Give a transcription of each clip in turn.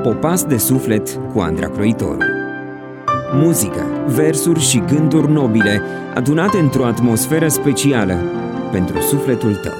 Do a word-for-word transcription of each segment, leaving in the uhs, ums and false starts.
Popas de suflet cu Andra Croitoru. Muzică, versuri și gânduri nobile adunate într-o atmosferă specială pentru sufletul tău.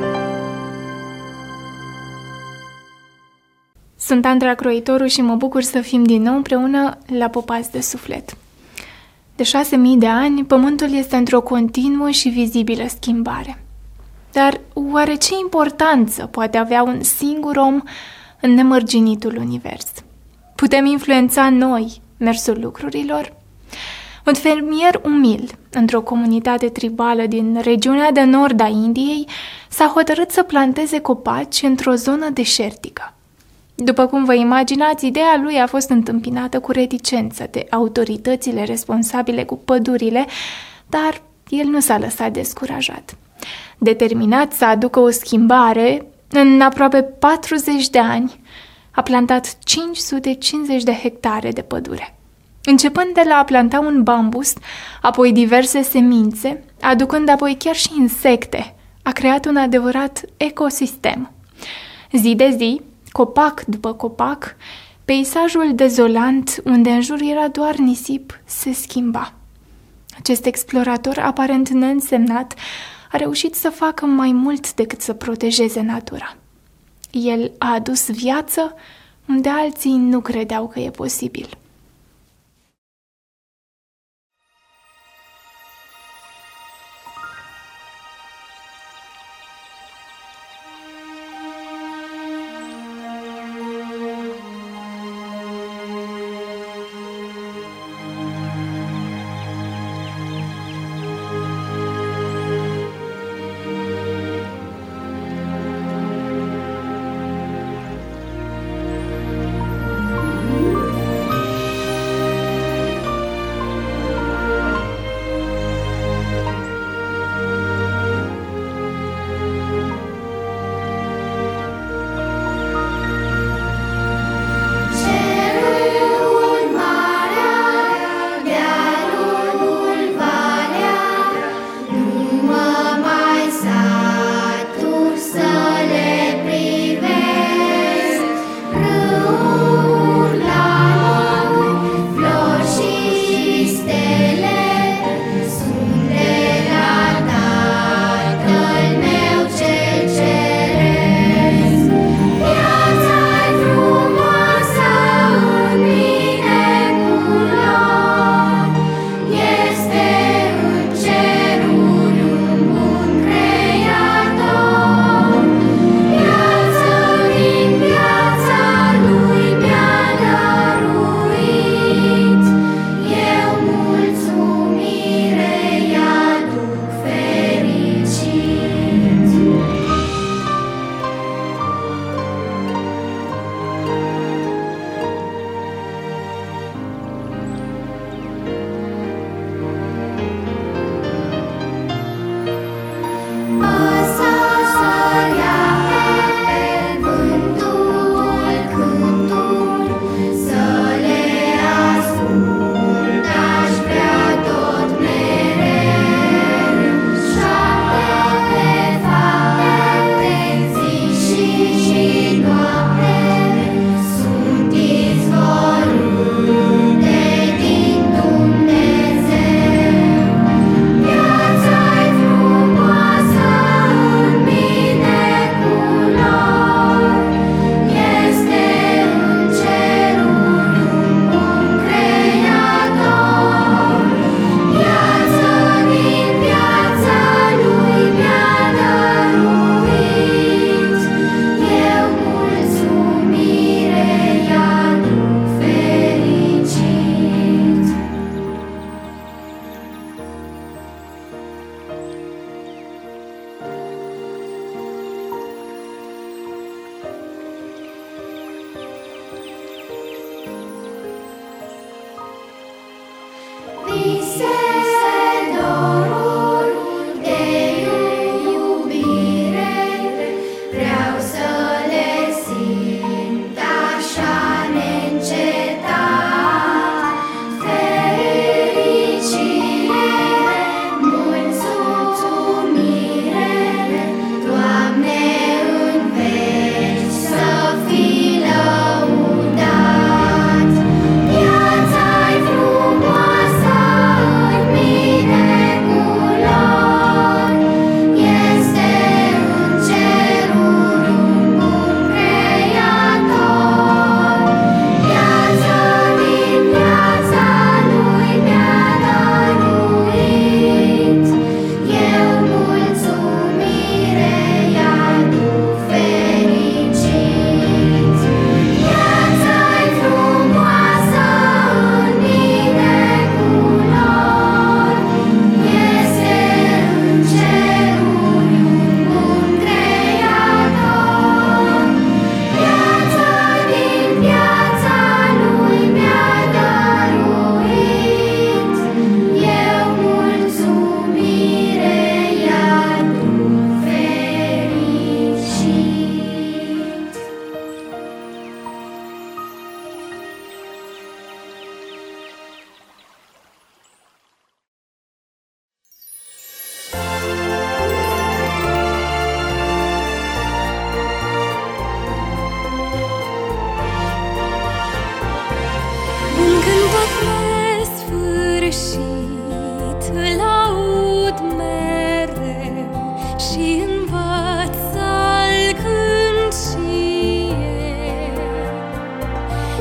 Sunt Andra Croitoru și mă bucur să fim din nou împreună la Popas de suflet. De șase mii de ani, Pământul este într-o continuă și vizibilă schimbare. Dar oare ce importanță poate avea un singur om în nemărginitul univers? Putem influența noi mersul lucrurilor? Un fermier umil, într-o comunitate tribală din regiunea de nord a Indiei, s-a hotărât să planteze copaci într-o zonă deșertică. După cum vă imaginați, ideea lui a fost întâmpinată cu reticență de autoritățile responsabile cu pădurile, dar el nu s-a lăsat descurajat. Determinat să aducă o schimbare, în aproape patruzeci de ani a plantat cinci sute cincizeci de hectare de pădure. Începând de la a planta un bambus, apoi diverse semințe, aducând apoi chiar și insecte, a creat un adevărat ecosistem. Zi de zi, copac după copac, peisajul dezolant, unde în jur era doar nisip, se schimba. Acest explorator, aparent neînsemnat, a reușit să facă mai mult decât să protejeze natura. El a adus viață unde alții nu credeau că e posibil.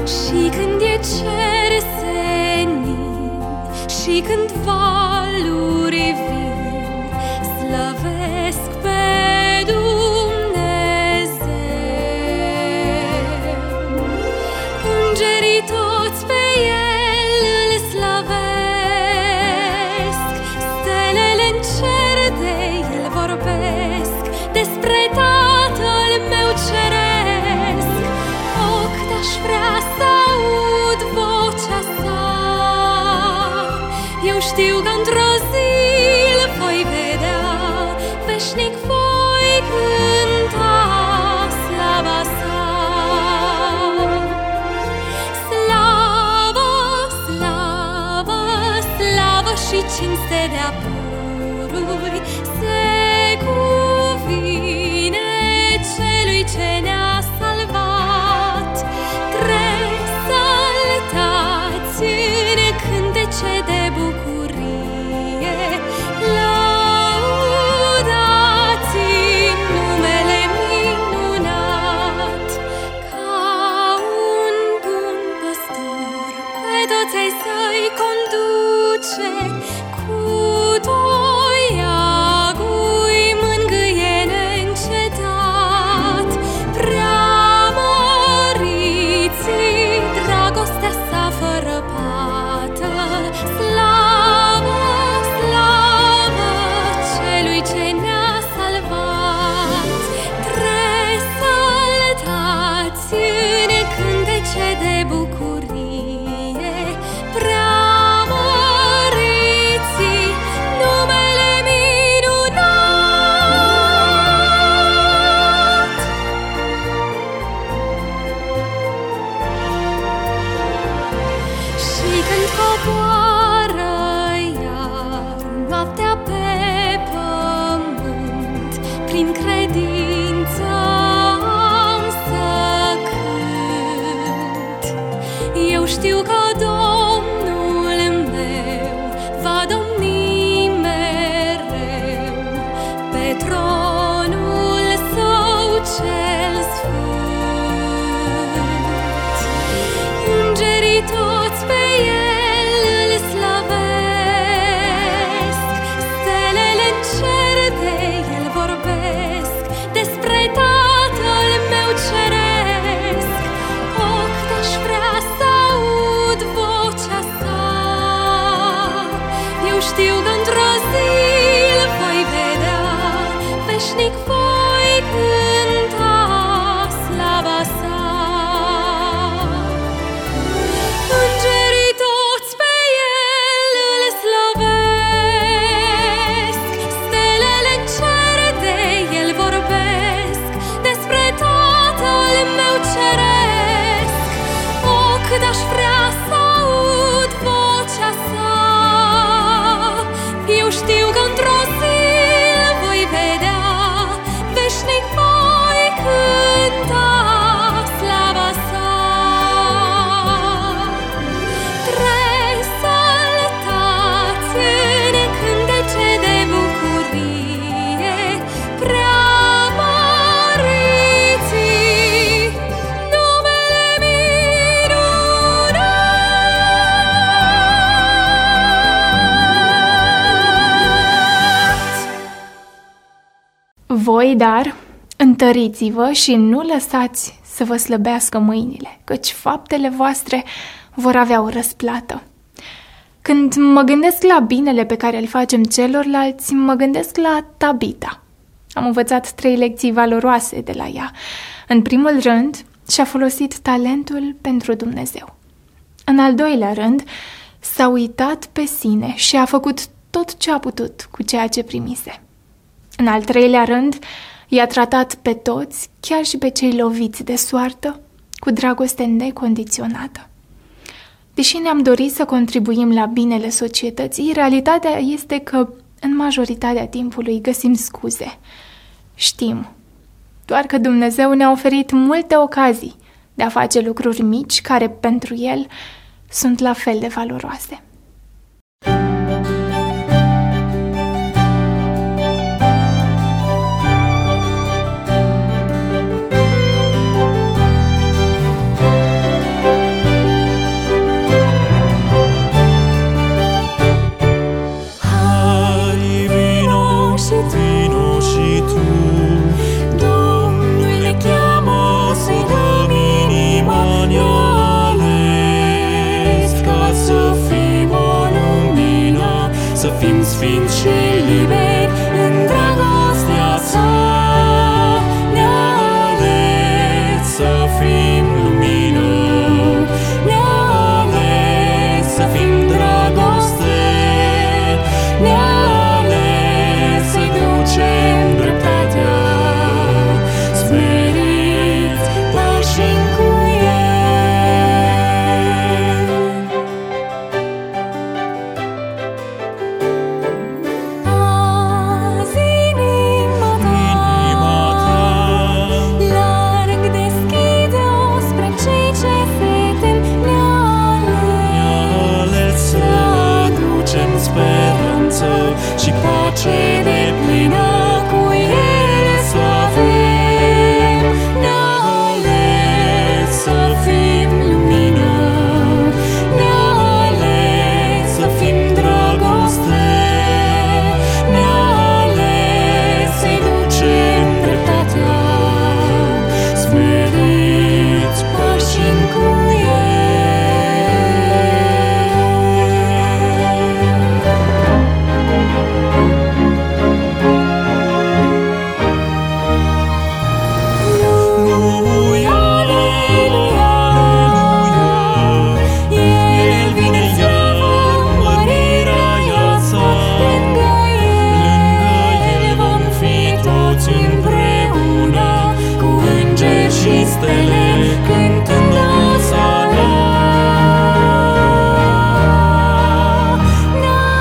Și când e cer senin și când valuri vin, slăvesc pe Dumnezeu. Îngerii toți pe El îl slăvesc, stelele în cer de El vorbesc despre Tatăl meu ceresc. O, cât aș vrea să aud vocea sa, eu știu că într-o zi îl voi vedea, veșnic voi cânta slava sa. Slavă, slavă, slavă și cinste de-a pururi se cuvine celui ce ne-a salvat. Tresaltați în cântece de bucurie, lăudați numele minunat. Ca un bun păstor pe toți ai săi conduce, cu toiagul mângâie neîncetat. Preamăriți dragostea sa fără pată. Slavă, slavă celui ce ne-a salvat. Tresaltați în cântece de bucurie, preamăriți numele minunat. Și când coboară iar noaptea pe pământ, prin credință am să cânt. Eu știu că Domnul meu va domni mereu pe tronul său cel sfânt. Îngerii toți pe El îl slăvesc, stelele în cer de El vorbesc despre Tatăl meu ceresc. O, cât aș vrea să aud vocea sa, eu știu că într-o zi îl voi vedea, veșnic voi cânta slava sa. Îngerii toți pe El îl slăvesc, stelele în cer de El vorbesc despre Tatăl meu ceresc. O, cât aș vrea să aud vocea sa, eu știu că într-o zi îl voi vedea, veșnic voi cânta slava sa. Tresaltați în cântece de bucurie, preamăriți numele minunat. Voi, dar, întăriți-vă și nu lăsați să vă slăbească mâinile, căci faptele voastre vor avea o răsplată. Când mă gândesc la binele pe care îl facem celorlalți, mă gândesc la Tabita. Am învățat trei lecții valoroase de la ea. În primul rând, și-a folosit talentul pentru Dumnezeu. În al doilea rând, s-a uitat pe sine și a făcut tot ce a putut cu ceea ce primise. În al treilea rând, i-a tratat pe toți, chiar și pe cei loviți de soartă, cu dragoste necondiționată. Deși ne-am dorit să contribuim la binele societății, realitatea este că în majoritatea timpului găsim scuze. Știm, doar că Dumnezeu ne-a oferit multe ocazii de a face lucruri mici care pentru El sunt la fel de valoroase. și liberi în dragostea sa. Ne-a ales să fim lumină, ne-a ales să fim dragoste, ne-a ales să-i ducem dreptatea, smeriți pășind cu și pace deplină cu El să avem. Ne-a ales să fim lumină, ne-a ales să fim dragoste, ne-a ales să-i ducem dreptatea, smeriți pășind cu El. Și stele cântând Osana. Ne-a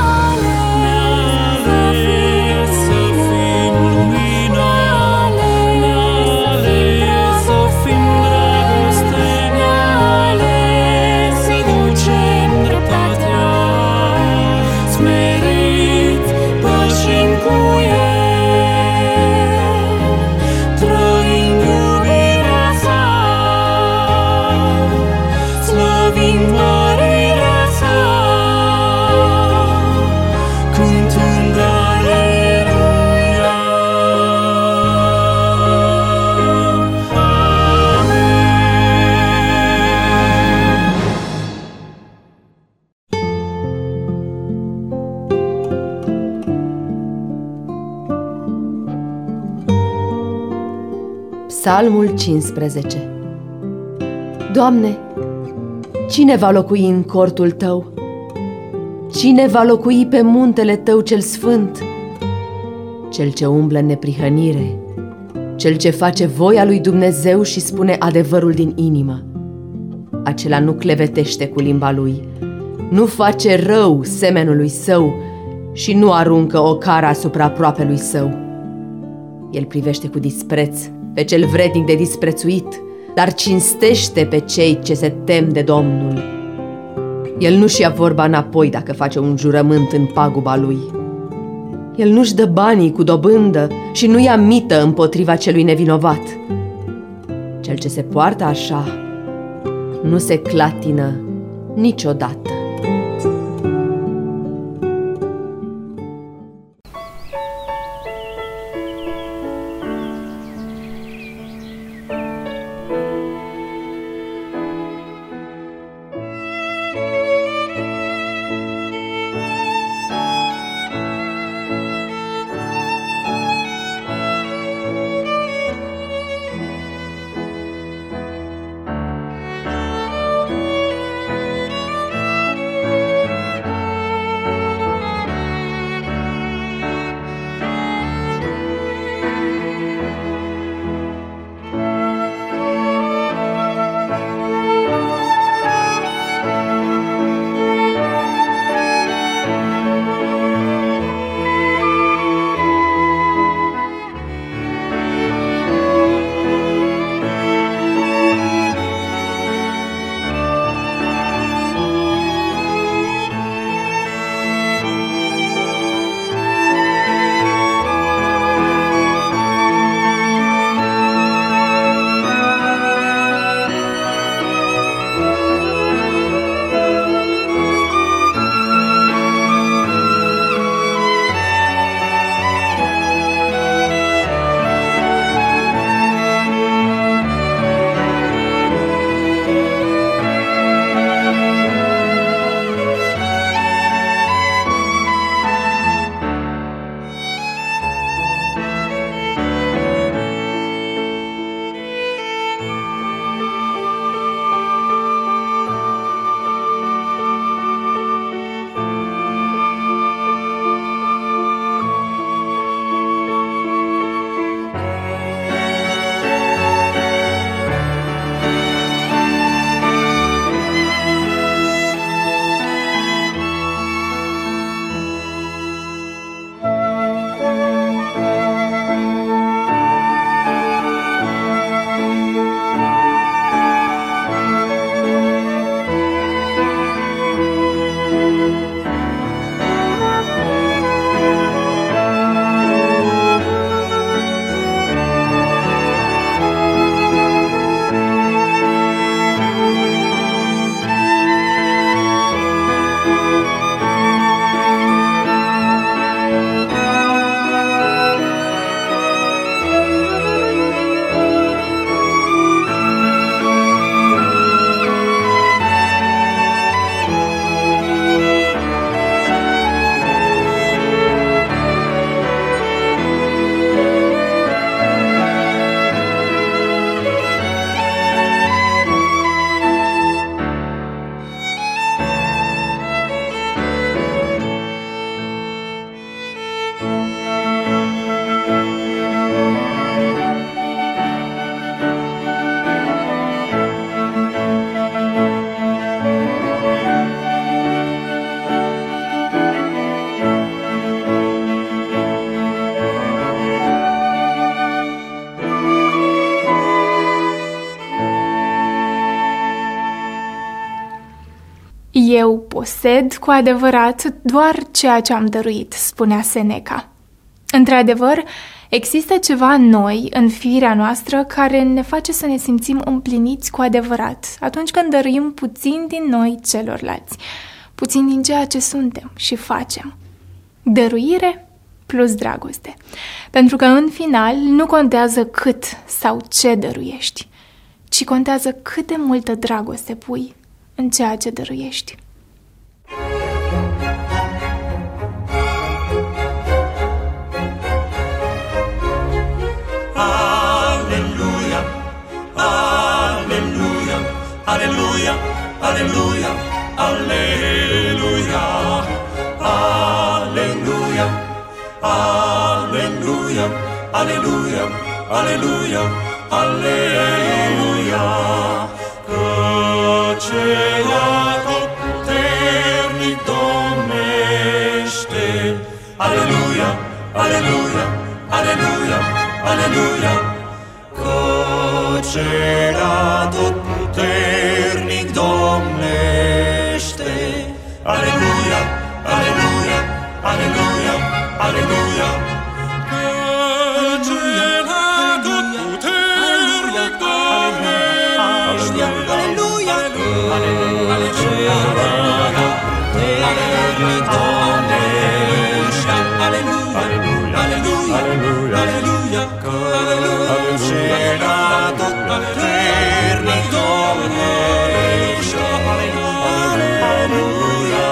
ales să fim lumină, ne-a ales să fim dragoste, ne-a ales să-i ducem dreptatea, smeriți pășind cu El. Psalmul cincisprezece. Doamne, cine va locui în cortul Tău? Cine va locui pe muntele Tău cel sfânt? Cel ce umblă în neprihănire, cel ce face voia lui Dumnezeu și spune adevărul din inimă. Acela nu clevetește cu limba lui, nu face rău semenului său și nu aruncă o cară asupra aproapelui său. El privește cu dispreț pe cel vrednic de disprețuit, dar cinstește pe cei ce se tem de Domnul. El nu-și ia vorba înapoi dacă face un jurământ în paguba lui. El nu-și dă banii cu dobândă și nu ia mită împotriva celui nevinovat. Cel ce se poartă așa nu se clatină niciodată. Eu posed cu adevărat doar ceea ce am dăruit, spunea Seneca. Într-adevăr, există ceva în noi, în firea noastră, care ne face să ne simțim împliniți cu adevărat atunci când dăruim puțin din noi celorlalți, puțin din ceea ce suntem și facem. Dăruire plus dragoste. Pentru că, în final, nu contează cât sau ce dăruiești, ci contează cât de multă dragoste pui în ceea ce dăruiești. Aleluia, aleluia, aleluia, aleluia, aleluia, aleluia, aleluia, aleluia, aleluia, aleluia, căci atotputernic domnește. Aleluia, aleluia, aleluia, aleluia, căci atotputernic domnește. Aleluia, aleluia, aleluia, aleluia, căci atotputernic domnește. Aleluia, atotputernic domnește. Aleluia, aleluia, aleluia, căci atotputernic domnește. Aleluia,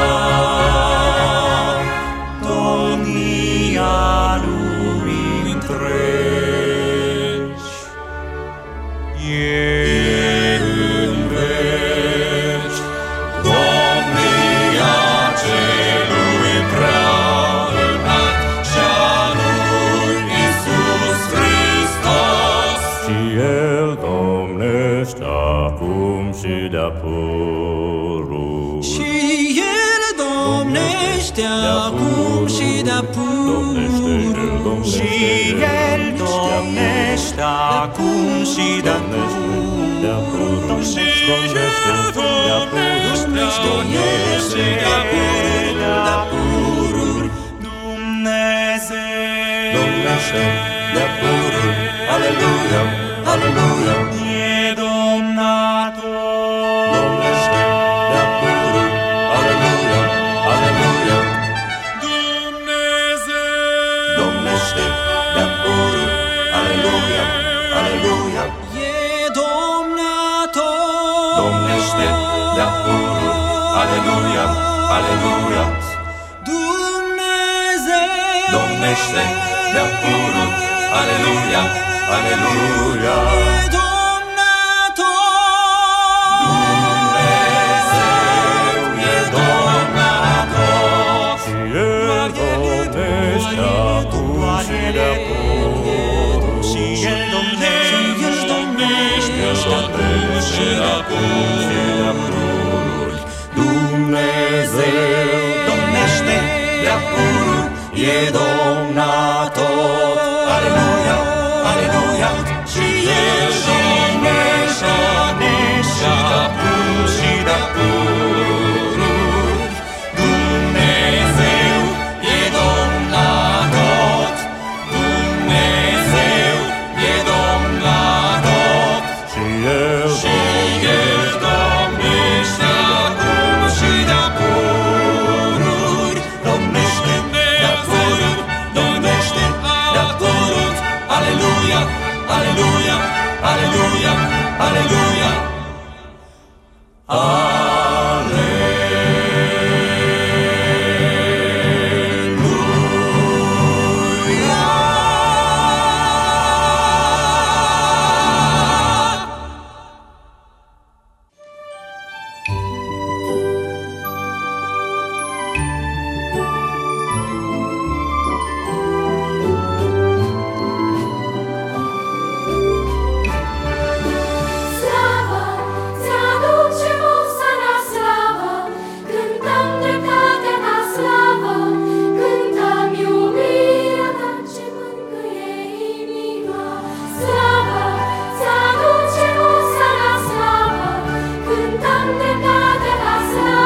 domnia lumii întregi e în veci, domnia celui prea înalt și-a lui Iisus Hristos. Și El domnește acum și de-a pururi. Și El domnește acum și de-a pururi. Și El domnește acum și de-a pururi. Și El domnește de-a pururi. Dumnezeu Domnește de-a pururi. Aleluia, aleluia, e domnator. domnește de-a pururi. Aleluia, aleluia, Dumnezeu domnește de-a pururi. Aleluia, aleluia, e domnator. domnește de-a pururi. Aleluia, aleluia, Dumnezeu domnește de-a pururi. Aleluia, aleluia, e domnator. Dumnezeu e domnator. Și El domnește acum și de-a pururi. Și El domnește acum și de-a pururi. Dumnezeu domnește de-a pururi, e domnator. Aleluia, aleluia, și El domnește acum și de-a pururi. Dumnezeu e domnator. Dumnezeu e domnator. Și El domnește acum și de-a pururi. Domnește de-a pururi, domnește de-a pururi. Aleluia, aleluia, aleluia, aleluia. Slavă, ți-aducem Osana slavă, cântăm dreptatea ta slavă, cântăm iubirea ta ce mângâie inima. Slavă, ți-aducem Osana slavă, cântăm dreptatea ta slavă,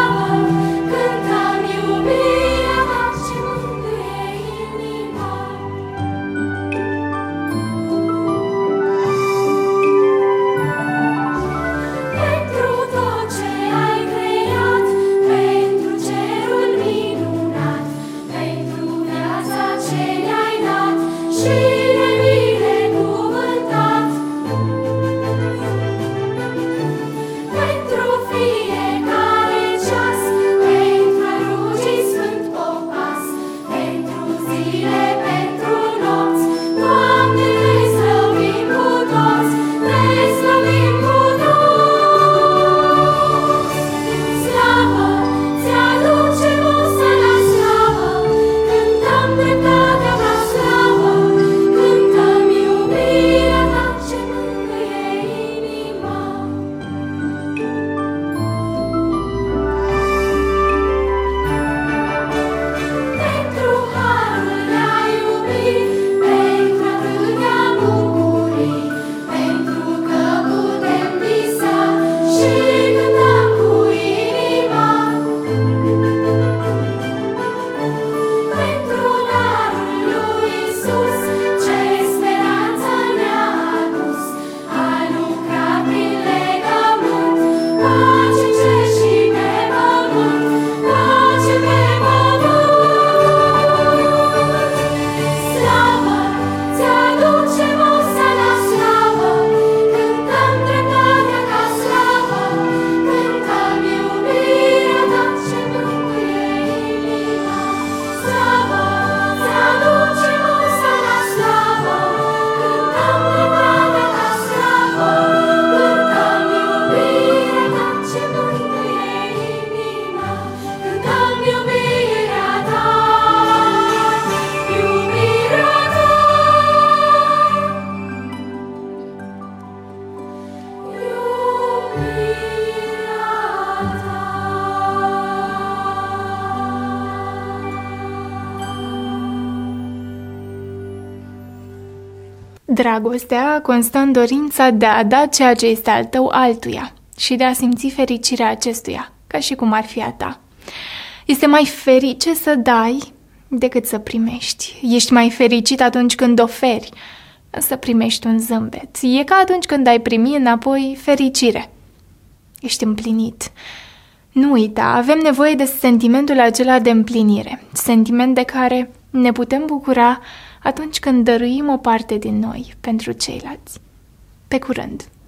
Dragostea constă în dorința de a da ceea ce este al tău altuia și de a simți fericirea acestuia, ca și cum ar fi a ta. Este mai ferice să dai decât să primești. Ești mai fericit atunci când oferi, să primești un zâmbet. E ca atunci când ai primi înapoi fericire. Ești împlinit. Nu uita, avem nevoie de sentimentul acela de împlinire, sentiment de care ne putem bucura atunci când dăruim o parte din noi pentru ceilalți. Pe curând!